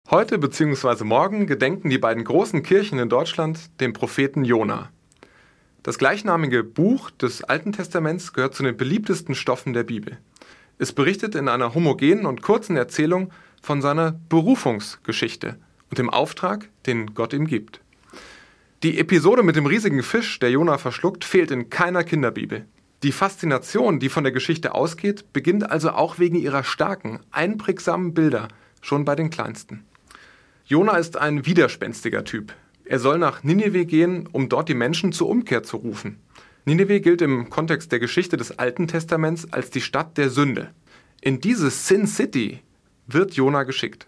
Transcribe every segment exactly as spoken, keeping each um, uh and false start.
Heute bzw. morgen gedenken die beiden großen Kirchen in Deutschland dem Propheten Jona. Das gleichnamige Buch des Alten Testaments gehört zu den beliebtesten Stoffen der Bibel. Es berichtet in einer homogenen und kurzen Erzählung von seiner Berufungsgeschichte und dem Auftrag, den Gott ihm gibt. Die Episode mit dem riesigen Fisch, der Jona verschluckt, fehlt in keiner Kinderbibel. Die Faszination, die von der Geschichte ausgeht, beginnt also auch wegen ihrer starken, einprägsamen Bilder schon bei den Kleinsten. Jona ist ein widerspenstiger Typ. Er soll nach Ninive gehen, um dort die Menschen zur Umkehr zu rufen. Ninive gilt im Kontext der Geschichte des Alten Testaments als die Stadt der Sünde. In diese Sin City wird Jona geschickt.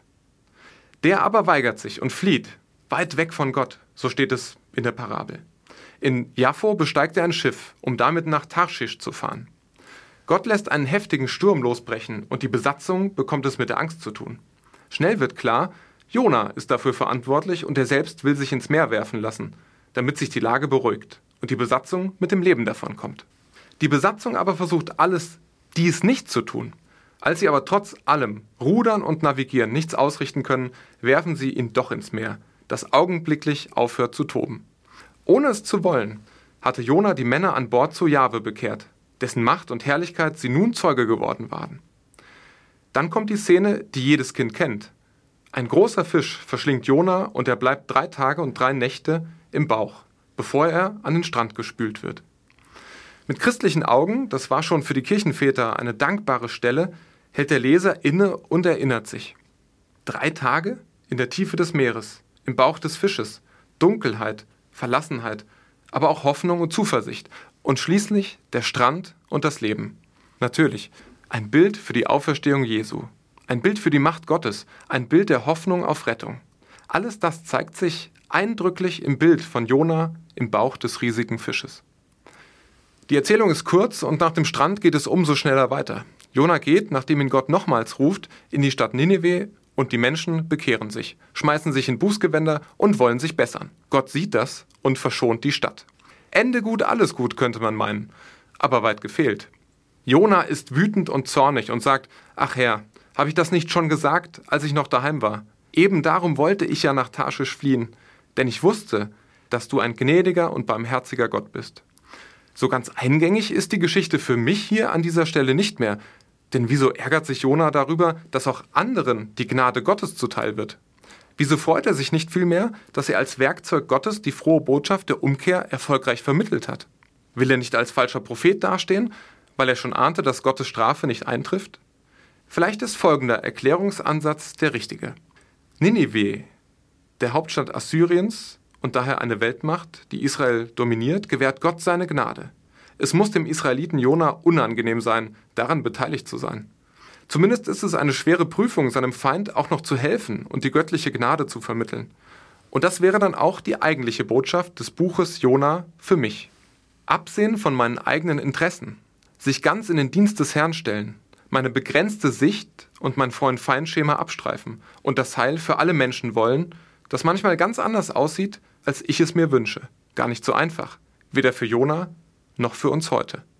Der aber weigert sich und flieht, weit weg von Gott, so steht es in der Parabel. In Jaffo besteigt er ein Schiff, um damit nach Tarschisch zu fahren. Gott lässt einen heftigen Sturm losbrechen und die Besatzung bekommt es mit der Angst zu tun. Schnell wird klar, Jona ist dafür verantwortlich und er selbst will sich ins Meer werfen lassen, damit sich die Lage beruhigt und die Besatzung mit dem Leben davonkommt. Die Besatzung aber versucht alles, dies nicht zu tun. Als sie aber trotz allem rudern und navigieren nichts ausrichten können, werfen sie ihn doch ins Meer, das augenblicklich aufhört zu toben. Ohne es zu wollen, hatte Jona die Männer an Bord zu Jahwe bekehrt, dessen Macht und Herrlichkeit sie nun Zeuge geworden waren. Dann kommt die Szene, die jedes Kind kennt. Ein großer Fisch verschlingt Jona und er bleibt drei Tage und drei Nächte im Bauch, bevor er an den Strand gespült wird. Mit christlichen Augen, das war schon für die Kirchenväter eine dankbare Stelle, hält der Leser inne und erinnert sich. Drei Tage in der Tiefe des Meeres, im Bauch des Fisches, Dunkelheit, Verlassenheit, aber auch Hoffnung und Zuversicht und schließlich der Strand und das Leben. Natürlich, ein Bild für die Auferstehung Jesu. Ein Bild für die Macht Gottes, ein Bild der Hoffnung auf Rettung. Alles das zeigt sich eindrücklich im Bild von Jona im Bauch des riesigen Fisches. Die Erzählung ist kurz und nach dem Strand geht es umso schneller weiter. Jona geht, nachdem ihn Gott nochmals ruft, in die Stadt Ninive und die Menschen bekehren sich, schmeißen sich in Bußgewänder und wollen sich bessern. Gott sieht das und verschont die Stadt. Ende gut, alles gut, könnte man meinen, aber weit gefehlt. Jona ist wütend und zornig und sagt, ach Herr, habe ich das nicht schon gesagt, als ich noch daheim war? Eben darum wollte ich ja nach Tarschisch fliehen, denn ich wusste, dass du ein gnädiger und barmherziger Gott bist. So ganz eingängig ist die Geschichte für mich hier an dieser Stelle nicht mehr, denn wieso ärgert sich Jona darüber, dass auch anderen die Gnade Gottes zuteil wird? Wieso freut er sich nicht vielmehr, dass er als Werkzeug Gottes die frohe Botschaft der Umkehr erfolgreich vermittelt hat? Will er nicht als falscher Prophet dastehen, weil er schon ahnte, dass Gottes Strafe nicht eintrifft? Vielleicht ist folgender Erklärungsansatz der richtige. Ninive, der Hauptstadt Assyriens und daher eine Weltmacht, die Israel dominiert, gewährt Gott seine Gnade. Es muss dem Israeliten Jona unangenehm sein, daran beteiligt zu sein. Zumindest ist es eine schwere Prüfung, seinem Feind auch noch zu helfen und die göttliche Gnade zu vermitteln. Und das wäre dann auch die eigentliche Botschaft des Buches Jona für mich. Absehen von meinen eigenen Interessen, sich ganz in den Dienst des Herrn stellen, meine begrenzte Sicht und mein Freund-Feind-Schema abstreifen und das Heil für alle Menschen wollen, das manchmal ganz anders aussieht, als ich es mir wünsche. Gar nicht so einfach. Weder für Jona noch für uns heute.